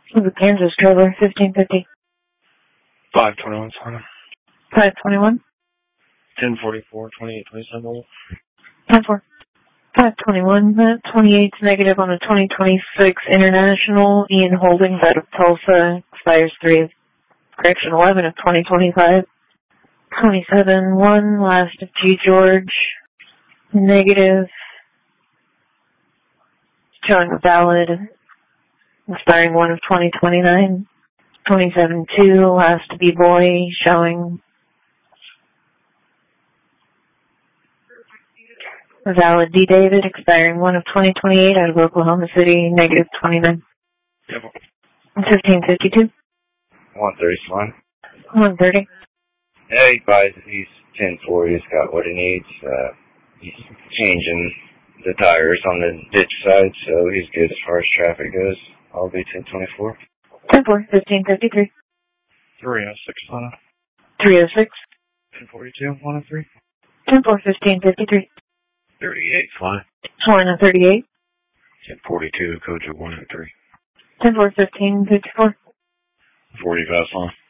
The Kansas Traveler, 1550. 521, Sana. 521. 1044, 2827. 10-4. 521, 28's negative on the 2026 International. Ian Holdings out of Tulsa, expires 11 of 2025. 27-1, last of G. George, negative, showing a valid, expiring 1 of 2029. 27-2, last of B-Boy, showing a valid D. David, expiring 1 of 2028 out of Oklahoma City, negative 29. Yep. 1552. 130, fine. 130. Yeah, he buys it. He's 10-4. He's got what he needs. He's changing the tires on the ditch side, so he's good as far as traffic goes. I'll be 10-24. 10-4. 1553. 306, Sana. 306. 1042, 103. 10-4. 1553. 38, fine. 138. 1042, code 103. 10-4. 1554. 45, fine.